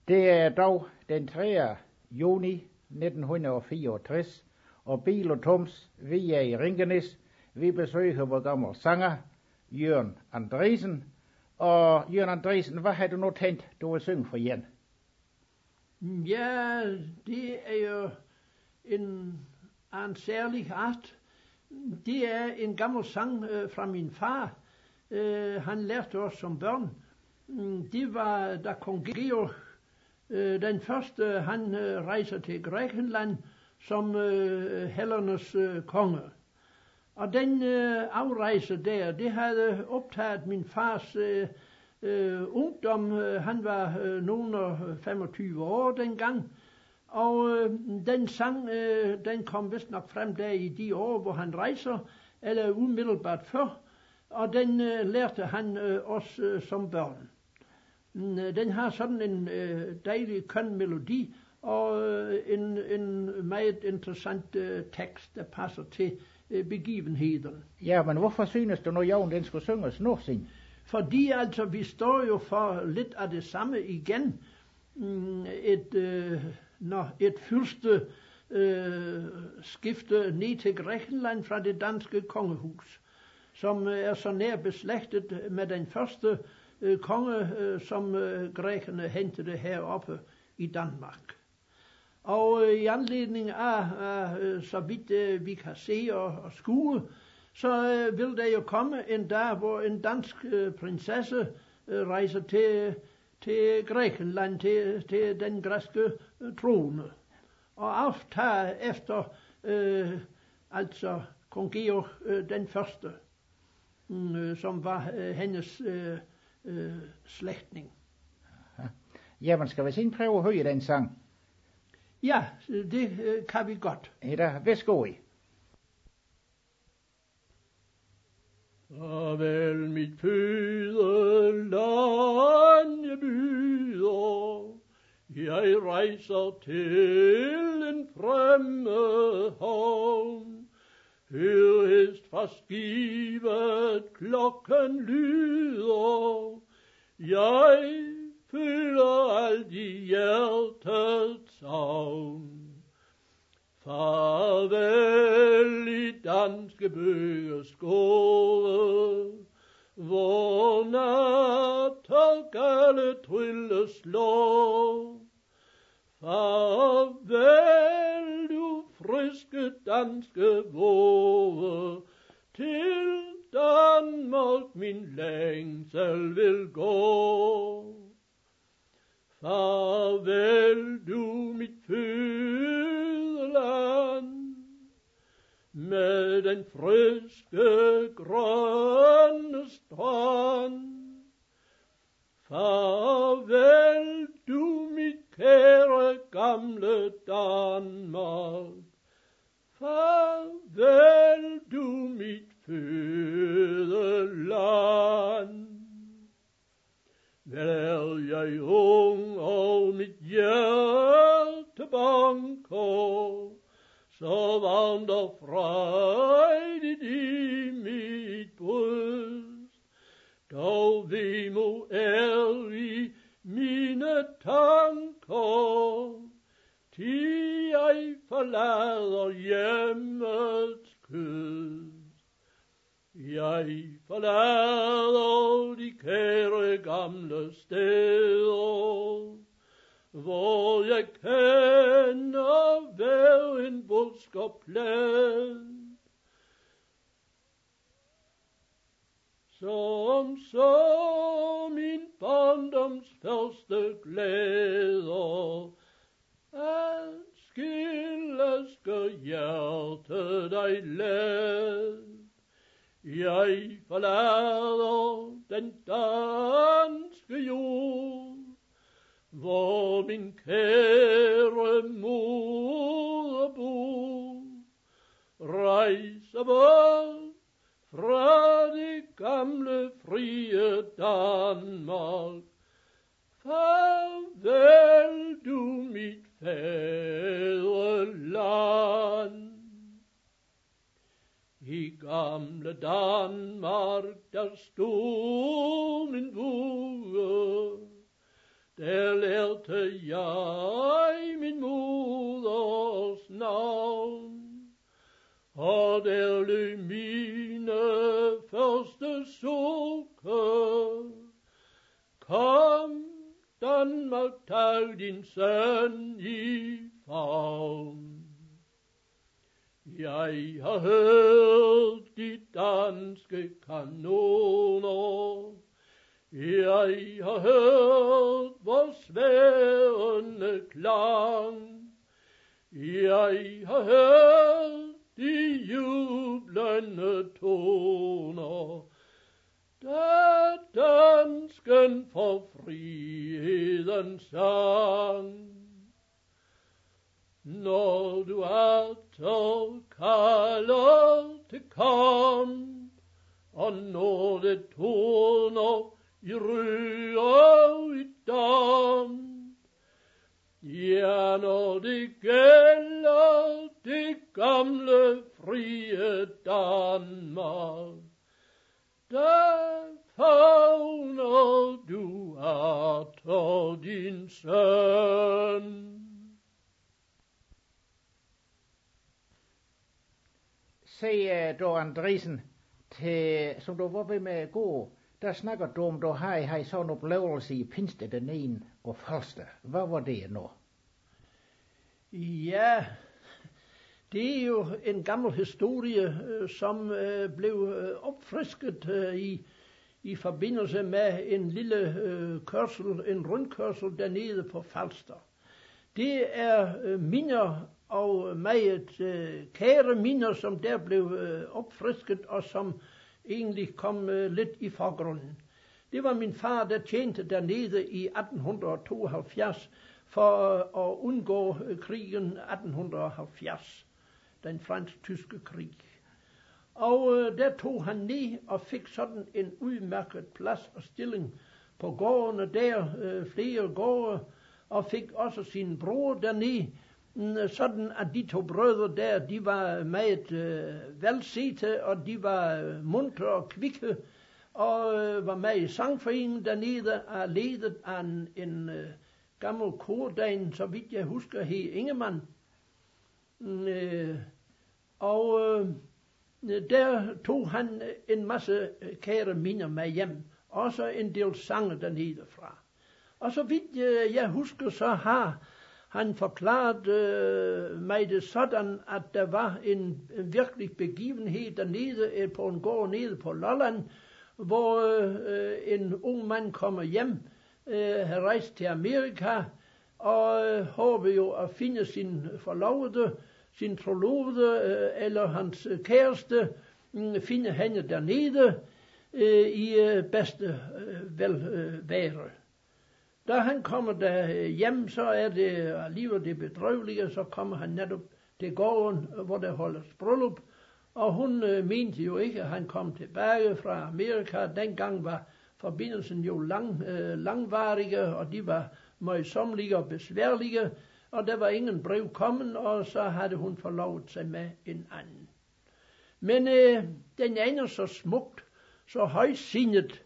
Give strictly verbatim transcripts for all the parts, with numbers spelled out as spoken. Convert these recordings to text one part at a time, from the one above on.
Det er dog den tredje juni nitten fireogtres, og Bil og Toms, vi er i Ringenes. Vi besøger vores gamle sanger, Jørgen Andresen. Og Jørgen Andresen, hvad har du nu tænkt, du vil synge for Jan? Ja, det er jo en, en særlig art. Det er en gammel sang øh, fra min far. Øh, han lærte os som børn. Det var, da kong Georg, øh, den første, han øh, rejser til Grækenland som øh, hellernes øh, konge. Og den øh, afrejse der, det havde optaget min fars øh, øh, ungdom. Han var øh, nogen og femogtyve år dengang. Og øh, den sang, øh, den kom vist nok frem der i de år, hvor han rejser, eller umiddelbart før. Og den øh, lærte han øh, os øh, som børn. Den har sådan en øh, dejlig køn melodi, og øh, en, en meget interessant øh, tekst, der passer til øh, begivenheden. Ja, men hvorfor synes du nu, Jan, den skulle synges nu, sin? Fordi altså, vi står jo for lidt af det samme igen. Et, øh, når et fyrste øh, skifte ned til Grækenland fra det danske kongehus, som er så nær beslægtet med den første øh, konge, øh, som øh, grækerne hentede heroppe i Danmark. Og øh, i anledning af, af øh, så vidt øh, vi kan se og, og skue, så øh, vil der jo komme en dag, hvor en dansk øh, prinsesse øh, rejser til, til Grækenland, til, til den græske øh, trone. Og aftager efter, øh, altså kong Georg øh, den første, øh, som var øh, hendes øh, øh, slægtning. Jamen, skal vi sin prøve at høre den sang? Ja, det øh, kan vi godt. Ja, værsgo i. Farvel mit fødeland, jeg byder, jeg rejser til en fremmed havn. Hør hest fra skibet, klokken lyder, jeg føler alt i hjertets savn. Farvel i danske bøgers skåre, hvor nattergale trylle slår. Farvel du friske danske våge, til Danmark min længsel vil gå. Farvel du mit fødeland, med den friske grønne strand. Farvel du mit kære gamle Danmark, farvel du mit fødeland. Vel er jeg ung og mit hjerte banker, så varmt og frejdigt i mit bryst. Dog vemod er i mine tanker, til jeg forlader hjemmets kyst. Jeg forlader de kære gamle steder, hvor jeg kender hver en busk og plant. Som så min barndoms første glæder, at skille skal hjertet dig let. Jeg forlader den danske jord, hvor min kære moder bor. Rejser bort fra det gamle frie Danmark. Farvel du mit fædreland. I gamle Danmark, der stod min vugge, der lærte lærte jeg min moders navn, og der lød mine første sukker. Kom, Danmark, tag din søn i favn. Jeg har hørt de danske kanoner, jeg har hørt hvor sværende klang, jeg har hørt de jublende toner, da dansken for friheden sang. Når du atter kalder til kamp, og når det toner i røg og i damp, ja, når det gælder det gamle frie Danmark, da favner du atter din søn. Siger du, Andresen, til, som du var ved med at gå, der snakker du om, du har, har sådan en oplevelse i Pinste den ene og Falster. Hvad var det nu? Ja, det er jo en gammel historie, som øh, blev øh, opfrisket øh, i, i forbindelse med en lille øh, kørsel, en rundkørsel dernede på Falster. Det er øh, minder og meget øh, kære minder, som der blev øh, opfrisket, og som egentlig kom øh, lidt i forgrunden. Det var min far, der tjente dernede i atten tooghalvfjerds for øh, at undgå øh, krigen atten halvfjerds, den fransk-tyske krig. Og øh, der tog han ned og fik sådan en udmærket plads og stilling på gårdene der, øh, flere gårde, og fik også sin bror dernede, sådan at de to brødre der, de var meget øh, velsete, og de var øh, muntre og kvikke, og øh, var med i sangforeningen dernede, og ledet af en, en øh, gammel kordame, så vidt jeg husker, hed Ingemann. Øh, og øh, der tog han en masse kære minder med hjem, også en del sange dernede fra. Og så vidt øh, jeg husker, så har han forklaret øh, mig det sådan, at der var en, en virkelig begivenhed dernede på en gård nede på Lolland, hvor øh, en ung mand kommer hjem, øh, har rejst til Amerika, og øh, håber jo at finde sin forlovede, sin trolovede øh, eller hans kæreste, øh, finde hende dernede øh, i øh, bedste øh, velvære. Øh, Da han kommer der hjem, så er det alligevel det bedrøvelige, så kommer han netop til gården, hvor der holdes bryllup, og hun øh, mente jo ikke, at han kom tilbage fra Amerika. Dengang var forbindelsen jo lang, øh, langvarige, og de var møjsommelige og besværlige, og der var ingen brev kommet, og så havde hun forlovet sig med en anden. Men øh, den ene så smukt, så højsindet,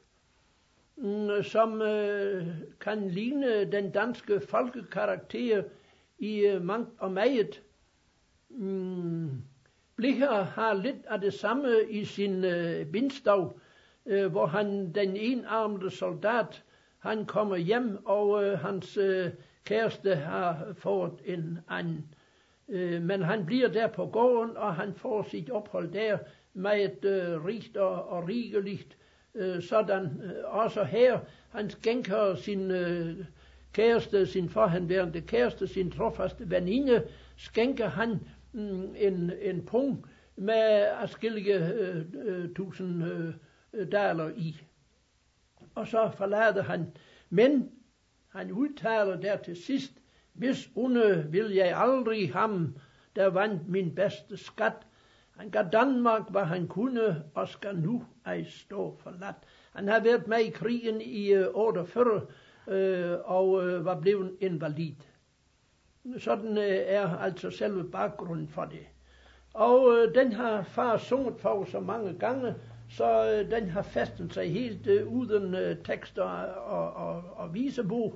som øh, kan ligne den danske folkekarakter i øh, mangt og meget. Mm, Blicher har lidt af det samme i sin øh, bindstav, øh, hvor han, den enarmede soldat, han kommer hjem, og øh, hans øh, kæreste har fået en anden. Øh, men han bliver der på gården, og han får sit ophold der meget øh, rigt og, og rigeligt. Sådan også her, han skænker sin øh, kæreste, sin forhenværende kæreste, sin trofaste veninde, skænker han mm, en, en pung med adskillige øh, øh, tusind øh, daler i. Og så forlader han, men han udtaler der til sidst, hvis onde vil jeg aldrig ham, der vandt min bedste skat. Han gav Danmark, hvad han kunne, og skal nu ej stå forladt. Han har været med i krigen i øh, otteogfyrre øh, og øh, var blevet invalid. Sådan øh, er altså selve baggrunden for det. Og øh, den har far sunget for så mange gange, så øh, den har fastet sig helt øh, uden øh, tekster og, og, og visebog.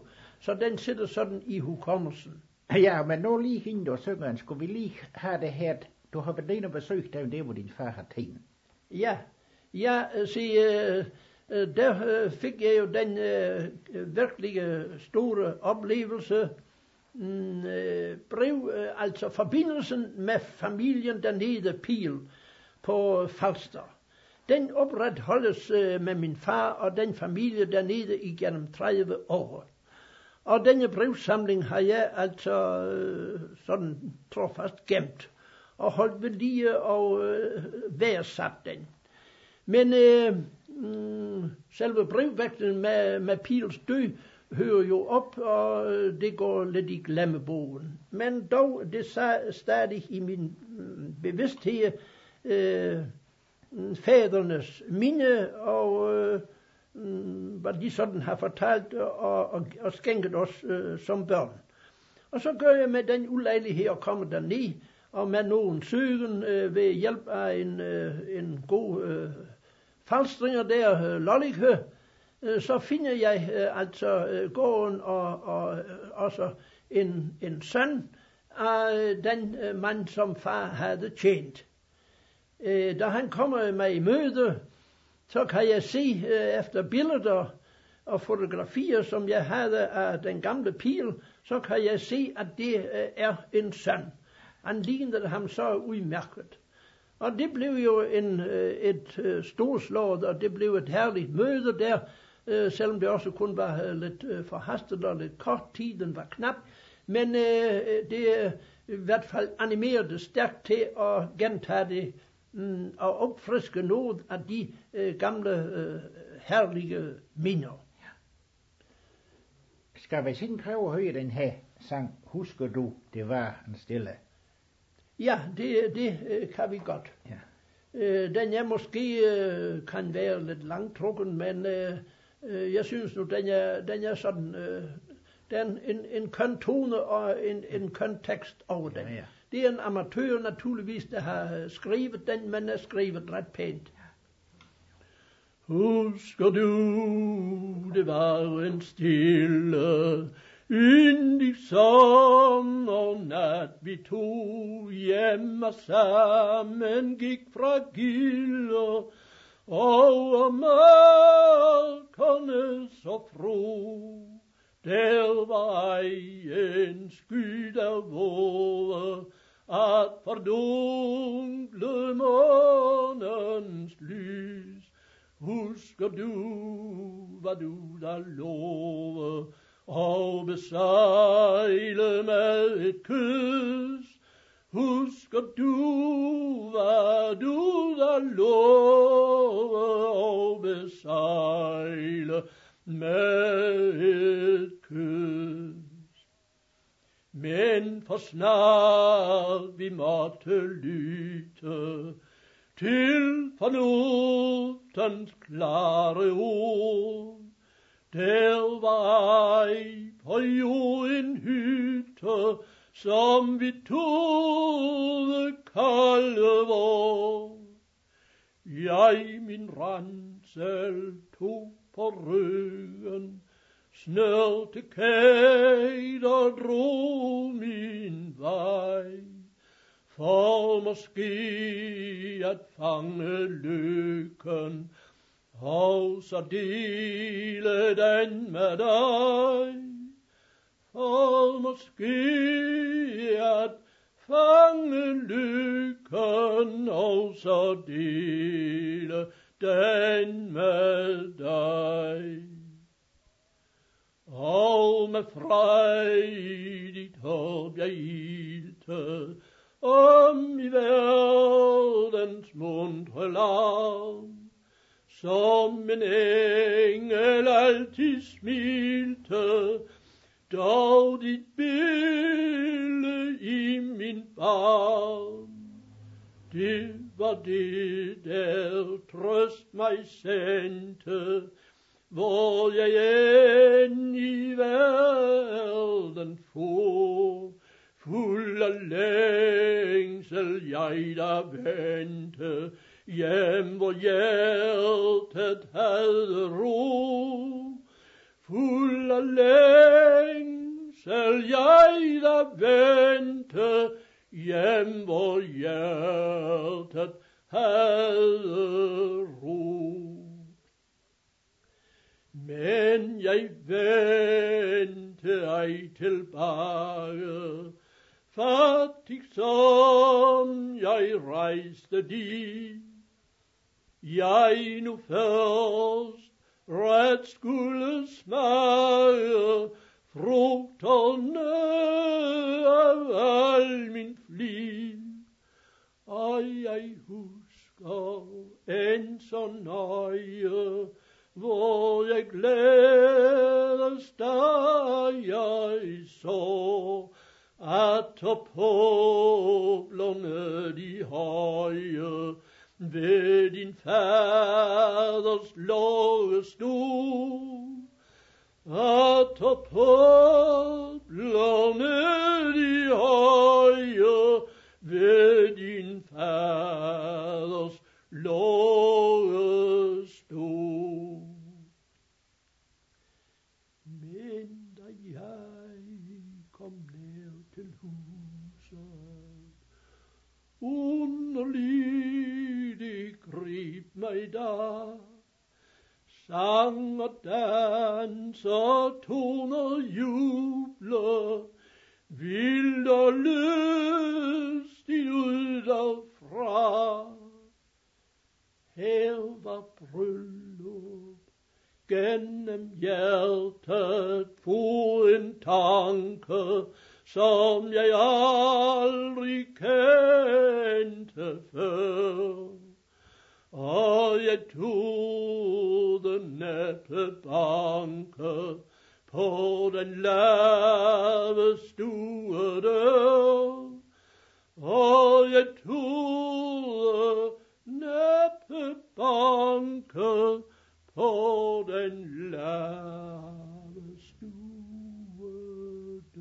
så den sidder sådan i hukommelsen. Ja, men nu lige hende, der synger, skulle vi lige have det her, du har været inde og besøgt dem, der hvor din far har tænkt. Ja, ja, se, øh, øh, der øh, fik jeg jo den øh, virkelig store oplevelse, mm, øh, brev, øh, altså forbindelsen med familien dernede Piel på Falster. Den opretholdes øh, med min far og den familie dernede igennem tredive år. Og denne brevsamling har jeg altså øh, sådan trofast gemt og holdt ved lige og øh, værdsat den. Men øh, mm, selve brevvægten med, med Piels død hører jo op, og øh, det går lidt i glemmebogen. Men dog, det er stadig i min mm, bevidsthed øh, fædrenes minde, og øh, mm, hvad de sådan har fortalt og, og, og skænket os øh, som børn. Og så gør jeg med den ulejlighed at komme derned, og med nogen søgen øh, ved hjælp af en, øh, en god øh, falstringer der, øh, Lollikø, øh, så finder jeg øh, altså øh, gården og, og øh, også en, en søn af øh, den øh, mand, som far havde tjent. Øh, da han kommer mig i møde, så kan jeg se øh, efter billeder og fotografier, som jeg havde af den gamle Piel, så kan jeg se, at det øh, er en søn. Han lignede ham så udmærket. Og det blev jo en, et øh, storslået, og det blev et herligt møde der, øh, selvom det også kun var øh, lidt øh, forhastet og lidt kort, tiden var knap. Men øh, det øh, i hvert fald animerede stærkt til at gentage det mm, og opfriske noget af de øh, gamle øh, herlige minder. Skal vi sådan prøve at høre den her sang, husker du, det var en stille? Ja, det, det kan vi godt. Ja. Øh, den er måske øh, kan være lidt langtrukken, men øh, øh, jeg synes nu, den er, den er sådan, øh, den en, en køn tone og en, en køn tekst over den. Ja, ja. Det er en amatør naturligvis, der har skrevet den, men er skrevet ret pænt. Husker du, det var en stille, yndig sommernat, vi to hjemme sammen gik fra Gilder, over markerne så fro. Der var ej en sky der våge, at fordunkle månens lys. Husker du, hvad du der love, og besejle med et kys? Husker du, hvad du der love, og besejle med et kys? Men for snart vi måtte lytte til fornuftens klare ord. Der var ej på jorden hytte, som vi troede kalde vor. Jeg min ransel tog på ryggen, snørte kæd og drog min vej, for måske at fange lykken, og så dele den med dig. For måske at fange lykken, og så dele den med dig. Og med frejdigt håb jeg ilte om i verdens muntre land, som en engel altid smilte, dog dit billede i min barn. Det var det, der trøst mig sendte, hvor jeg end i verden for. Fuld af længsel jeg der vente, hjem hvor hjertet havde ro. Fuld af længsel selv jeg der vente hjem, hvor hjertet havde ro. Men jeg vendte ej tilbage, fattig som jeg rejste dit. Jeg nu først ret skulle smage frugterne af al min flid. Og jeg husker en så nøje, hvor jeg glædes, da jeg så, at poplerne de høje ved din faders låge stod. At poplerne de høje ved din faders låge stod. Men da jeg kom nær til huset, underligt det greb mig da, sang og dans og toner juble, vildt og lystigt ud derfra. Her var bryllup, gennem hjertet for en tanke, som jeg aldrig kendte før. Og jeg turde næppe banke på den lave stuedør. Og jeg turde næppe banke på den lave stuedør.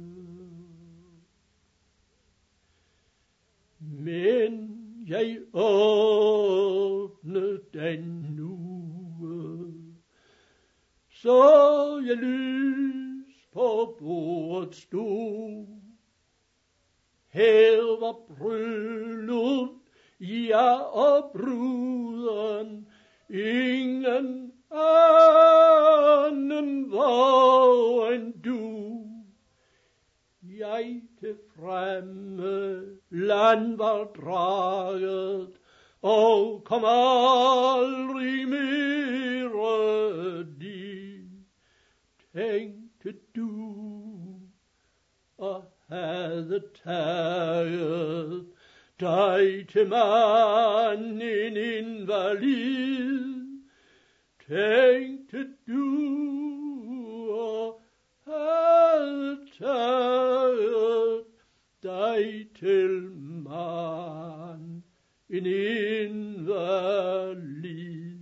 Men jeg åbnede den nu, så jeg lys på bordet stod. Her var bryllup, ja, og bruden, ingen anden var end du. Jeg til fremme land var draget, og kom aldrig mere dit. Tænkte du, og havde taget dig til mand en invalid. Tænkte du, og havde taget dig til mand en invalid.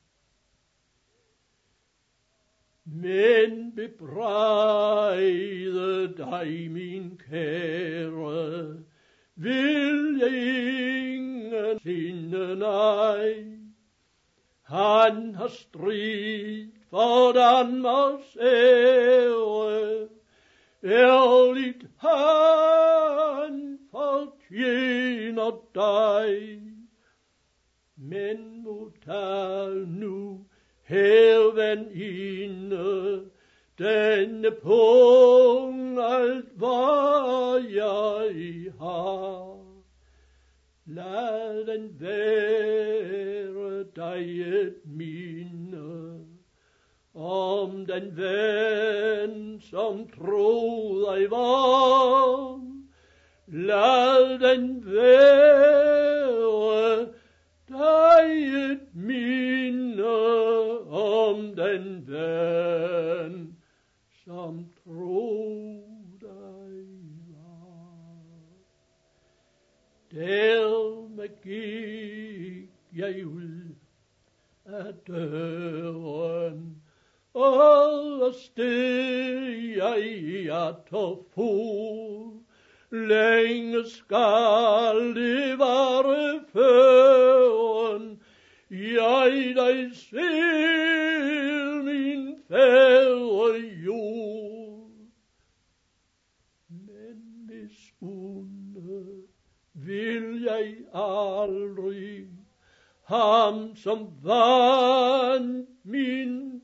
Men bebrejde dig, min kære, vil jeg ingen sinde nej. Han har strid for Danmarks ære, ærligt han fortjener dig. Men modtag nu, her veninde, denne pung alt hvad jeg har. Lad den være dig et minde om den ven, som troede dig var. Lad den være dig et minde om den ven, som troede dig var. Dermed gik jeg ud af døren, og steg jeg at og for. Længe skal det vare føren, jeg dig ser min fædre jord. som vandt min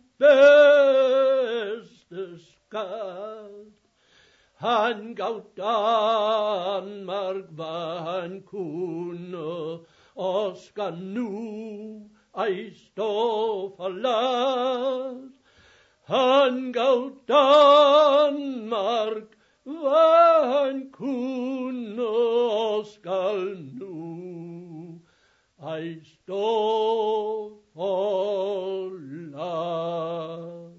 bedste skat. Han gav Danmark, hvad han kunne, og skal nu ej stå forladt. Han gav Danmark, hvad han kunne, og skal nu ej stå forladt.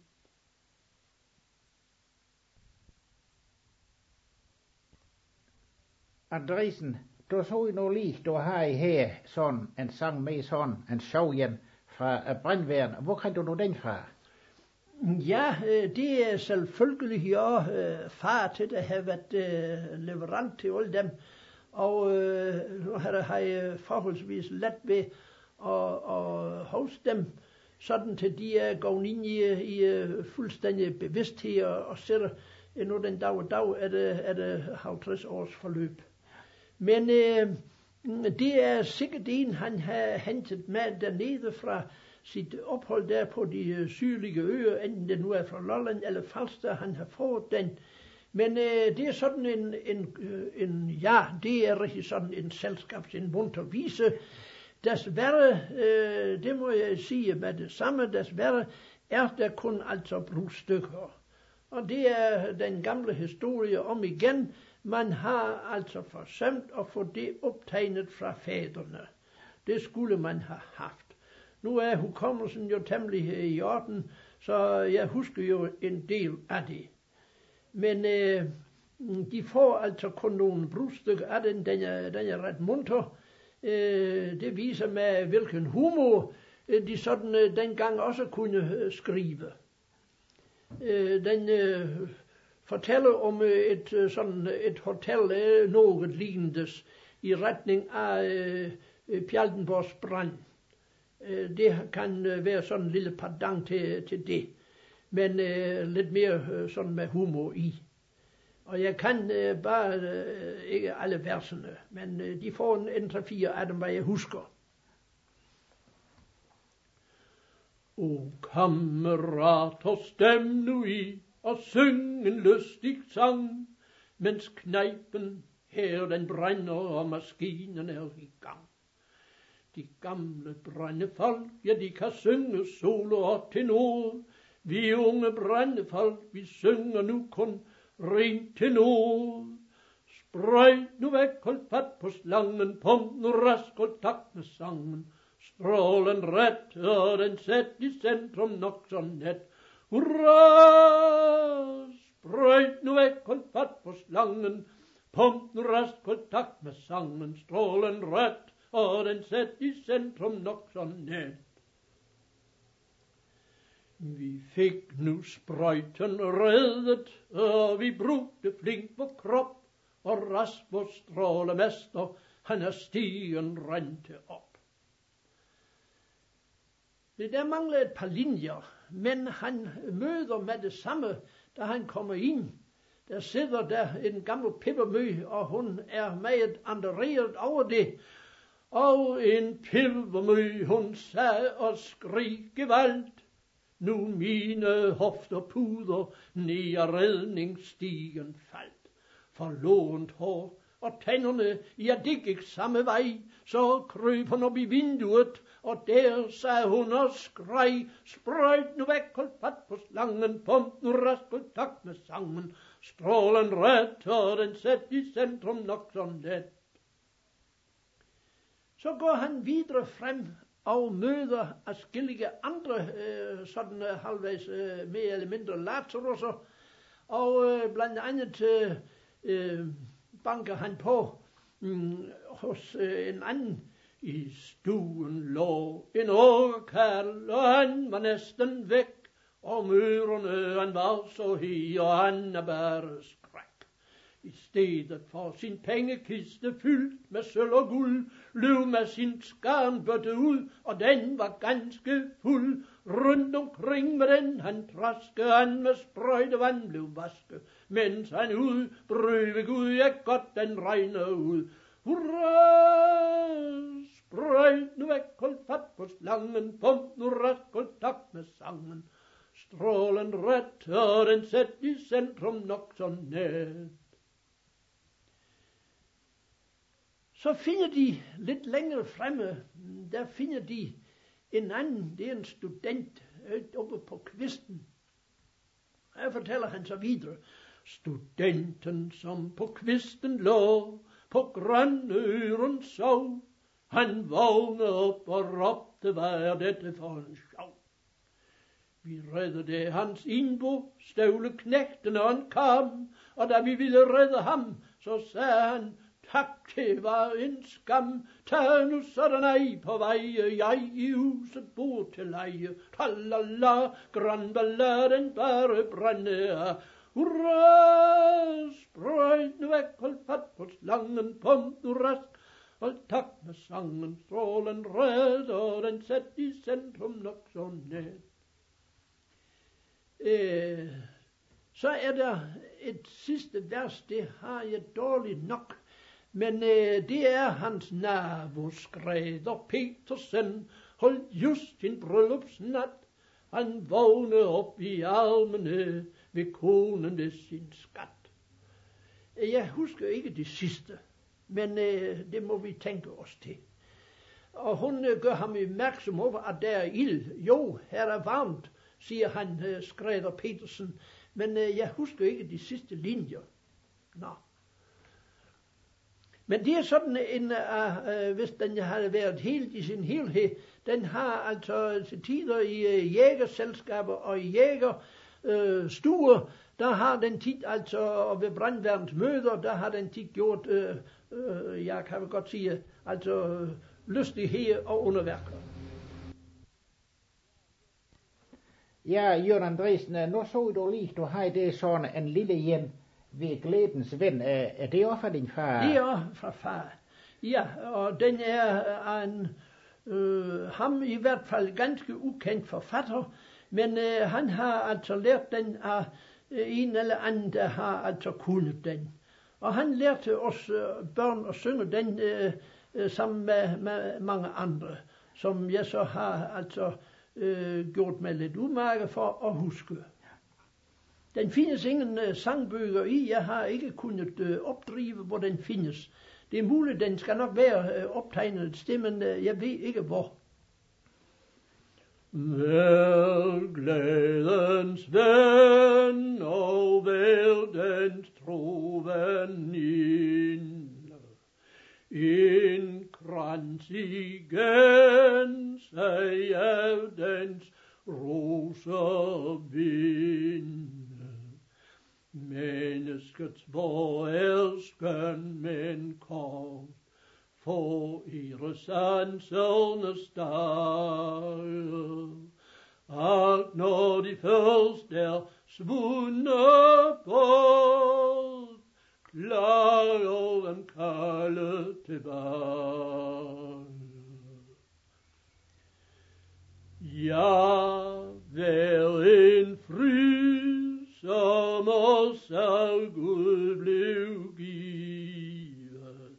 Andresen, du så nu lige, du har i her sådan en sang med sådan en sjov en fra Brandværen. Hvor kan du nu den fra? Ja, det er selvfølgelig jeg, far til det, har været leverant til alle dem. Og nu har jeg forholdsvis let ved at, at hoste dem, sådan til de er gået ind i, i fuldstændig bevidsthed og, og sætter endnu den dag og dag, er det, er det halvtreds års forløb. Men øh, det er sikkert en, han har hentet med dernede fra sit ophold der på de sydlige øer, enten det nu er fra Lolland eller Falster, han har fået den. Men øh, det er sådan en, en, en, ja, det er rigtig sådan en selskabs, en munter vise. Desværre, øh, det må jeg sige med det samme, desværre er der kun altså brugstykker. Og det er den gamle historie om igen. Man har altså forsømt at få det optegnet fra fædrene. Det skulle man have haft. Nu er hukommelsen jo temmelig i orden, så jeg husker jo en del af det. Men øh, de får altså kun nogle brudstykker af den, den er, den er ret munter. Øh, det viser med hvilken humor de sådan øh, dengang også kunne øh, skrive. Øh, den øh, fortæller om et øh, sådan et hotel, øh, noget lignendes i retning af øh, Pjaltenborgs brand. Øh, det kan øh, være sådan en lille pardang til, til det, men øh, lidt mere øh, sådan med humor i. Og jeg kan øh, bare øh, ikke alle versene, men øh, de får en, en tre fire af dem, hvad jeg husker. O kammerater, stem nu i og syng en lystig sang, mens knejpen her den brænder og maskinen er i gang. De gamle brændefolk, ja de kan synge solo og tenor. Vi unge brændefolk, vi synger nu kun rent tenor. Sprøjt nu væk, hold fat på slangen, pump nu rask og takt med sangen. Strålen ret, og den sæt i centrum nok så net. Hurra! Sprøjt nu væk, hold fat på slangen, pump nu rask og takt med sangen. Strålen ret, og den sæt i centrum nok så net. Vi fik nu sprøjten reddet, og vi brugte flink vor krop, og rask vor strålemester, han er stigen rente op. Det der mangler et par linjer, men han møder med det samme, da han kommer ind. Der sidder der en gammel pibbermø, og hun er meget andereret over det. Og en pibbermø, hun sagde og skrig gevaldt. Nu mine hofter puder ned ad redningsstigen faldt. Forlånt hår og tænderne, ja det gik samme vej. Så krøb hun op i vinduet, og der sagde hun og skreg. Sprøjt nu væk, hold fat på slangen, pump nu rask og takt med sangen. Strålen ret, og den sæt i centrum nok så net. Så går han videre frem og møder adskillige andre øh, sådan øh, halvvejs øh, mere eller mindre Lazarusser, og øh, blandt andet øh, banker han på øh, hos øh, en anden. I stuen lå en årkald, og han var næsten væk, og mørerne han var så hi, og han er bare skræk. I stedet for sin pengekiste fyldt med sølv og guld, løb med sin skarnbøtte ud, og den var ganske fuld. Rundt omkring med den han traske, han med sprøjtevand blev vaske, mens han ud brød ved Gud, ja godt den regner ud. Hurra! sprøjt nu væk, hold fat på slangen, pump nu rask, hold takt med sangen. Strålen ret, og den sæt i centrum nok så net. Så finder de lidt længere fremme, der finder de en anden, det er en student, oppe på kvisten. Her fortæller han så videre. Studenten, som på kvisten lå, på grønøren sov, han vågnede op og råbte, hvad er dette for en sjov? Vi reddede hans indbo, støvleknægten og en kam, og da vi ville redde ham, så sagde han, tak, det var en skam, tag nu sådan ej på veje, jeg i huset bor til leje, tralala, grandballaden bare brænde, hurra, sprøjt nu væk, hold fat på slangen, pump nu rask, hold takt med sangen, strålen red, og den sæt i centrum nok så net. Øh, så er der et sidste vers, det har jeg dårligt nok, men øh, det er hans nabo Skreder Petersen, holdt just sin bryllupsnat. Han vågnede op i armene ved konen ved sin skat. Jeg husker ikke det sidste, men øh, det må vi tænke os til. Og hun øh, gør ham opmærksom over, at der er ild. Jo, her er varmt, siger han, øh, Skreder Petersen, men øh, jeg husker ikke de sidste linjer. Nå. Men det er sådan en, uh, uh, hvis den havde været helt i sin helhed, den har altså til tider i uh, jægerselskaber og i jægerstuer, uh, der har den tit altså, og ved brandværns møder, der har den tit gjort, uh, uh, jeg kan vel godt sige, altså uh, lystighed og underværker. Ja, Jørgen Andresen, nu så du lige, du har det sådan en lille hjem ved glædens ven. Er det også fra din far? Det er også fra far. Ja, og den er af en, øh, ham i hvert fald ganske ukendt forfatter, men øh, han har altså lært den af øh, en eller anden, der har altså kunnet den. Og han lærte os øh, børn at synge den øh, øh, sammen med, med mange andre, som jeg så har altså øh, gjort mig lidt umage for at huske. Den findes ingen uh, sangbøger i. Jeg har ikke kunnet uh, opdrive, hvor den findes. Det er muligt, den skal nok være uh, optegnet et sted, men uh, jeg ved ikke hvor. Vær glædens ven og verdens tro veninde, en krans igen sig af dens roser vinde. Menneskets vor er skøn, men kort for ihres anselnes dag, at når de først er svunde bort, klarer dem kalde tilbage. Ja, vær en fryd, som os af Gud blev givet,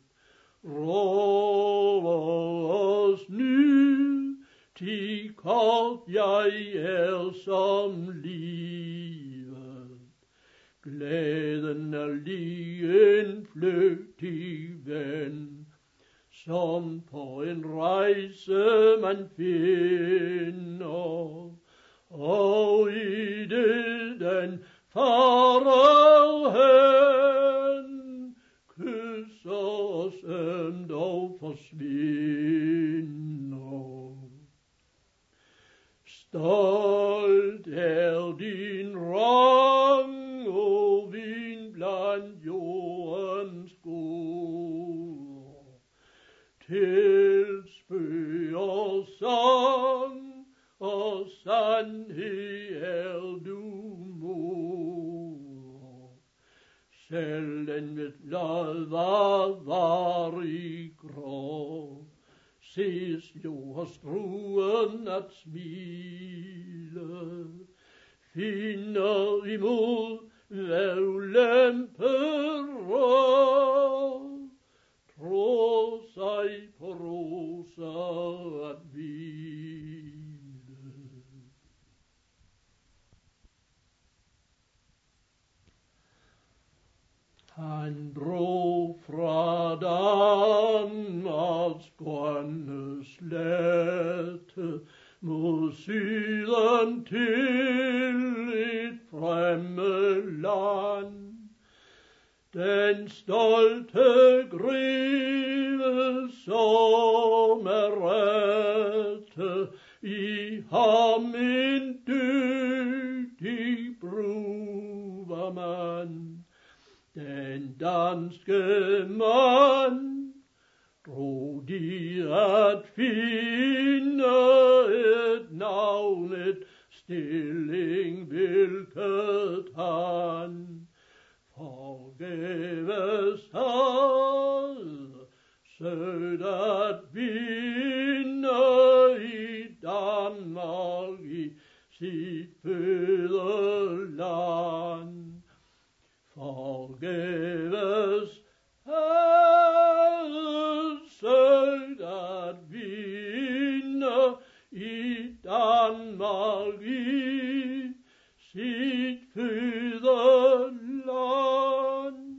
råber os ny, til kort jeg er som livet. Glæden er lige en flygtig ven, som på en rejse man finder, og i det den farer hen, kysser os ømt og forsvinder. Stolt er din rang og vin blandt jordens skår, tilspøger sang, og sandhed er du mor. Selv den mit blad var varig grå, ses jordstruen at smile, finder imod hver ulempe rå, tror sig på roser så at hvile. Han drog fra Danmarks grønne slette mod syden til et fremmed land. Den stolte greve så med rette i ham en dygtig brugermand. Den danske mand drog de at finde et navn, et stilling, hvilket han forgæves havde søgt at vinde i Danmark, i sit fødeland. Forgæves havde søgt at vinde i Danmark, i sit fødeland.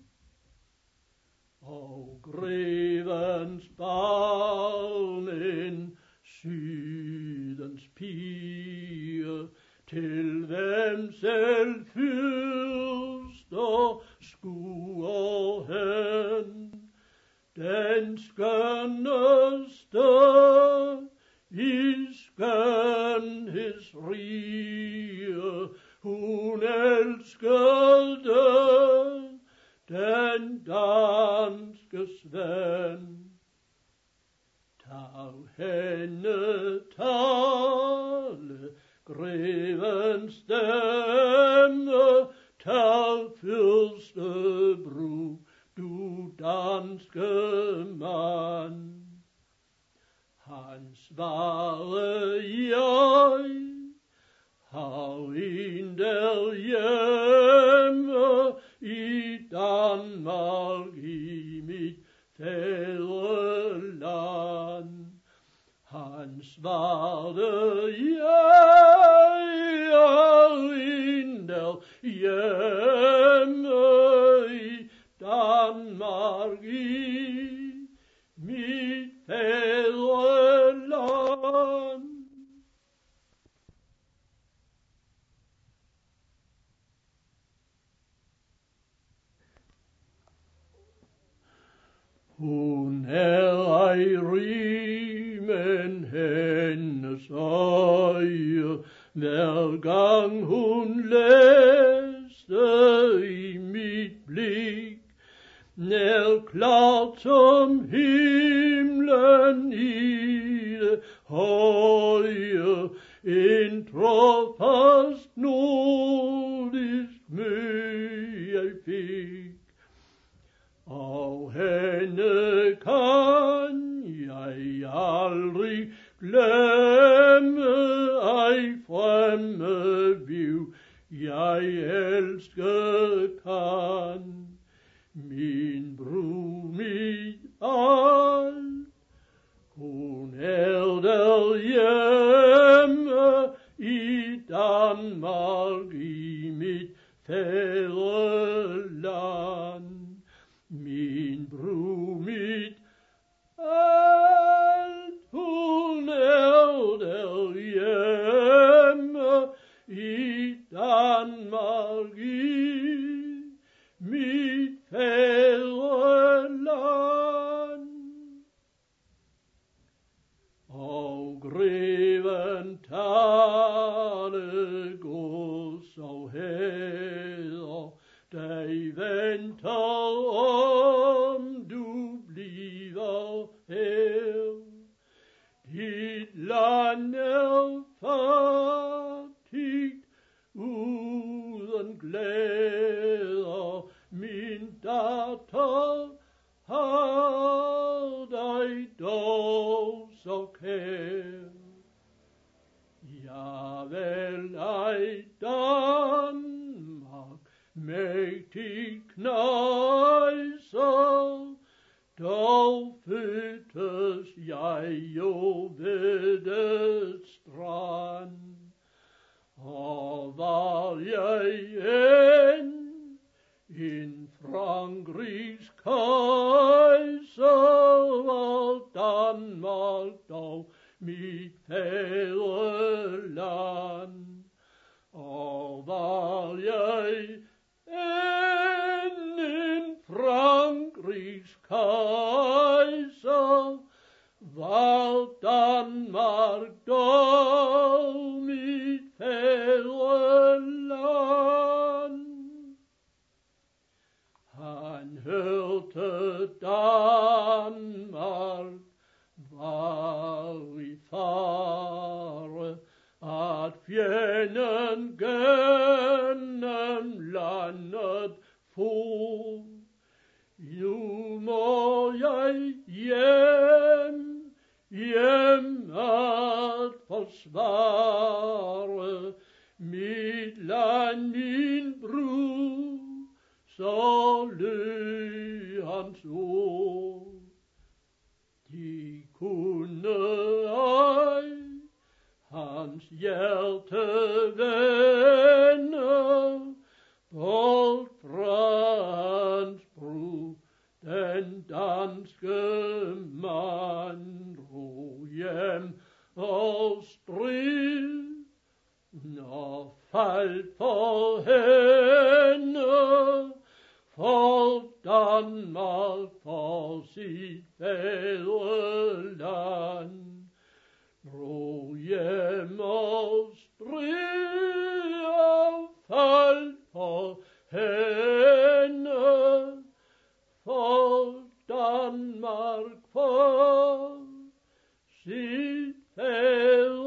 Og grevens barn, en sydens pige, til hvem selv fyrst og skuer hen, den skønneste i skønhedsrige, hun elskede den danske ven. Tag hende tale, grevens stemme, tag fyrstebro, du danske mand. Han svarede, jeg har en derhjemme i Danmark, i mit fædreland. Han svarede, jeg er en derhjemme i Danmark, i mit fædreland. Hun er ej rig, men hendes øje, hver gang hun læste i mit blik, nær klart som himlen i det høje, en trofast nordisk møde jeg fik. Og hende kan jeg aldrig glemme, ej fremme viv jeg elske kan. Min brud, mit alt, hun er derhjemme i Danmark, i mit fædreland. Min brud, mit alt, hun er derhjemme i Danmark, i mit fædreland. Og greven tale gods og hæder, dig venter om du bliver her. Dit land er fattigt uden glæder, min datter har dig dog så kær. Ja vel ej Danmark, mægtig knejser, dog fødtes jeg jeg end en Frankrigs kejser, var Danmark dog mit fædreland. Og var jeg end en Frankrigs kejser, var Danmark dog mit fædreland. Han hørte Danmark var i fare, at fjenden gennem landet for. Nu må jeg hjem, hjem at forsvare mit land, min bror, så lød hans ord. De kunne ej hans hjerte vende bort fra hans bror, den danske mand drog hjem og strid, og faldt for hende, for Danmark, for sit fædreland. Drog hjem og strid og faldt for hende, for Danmark, for sit fædreland.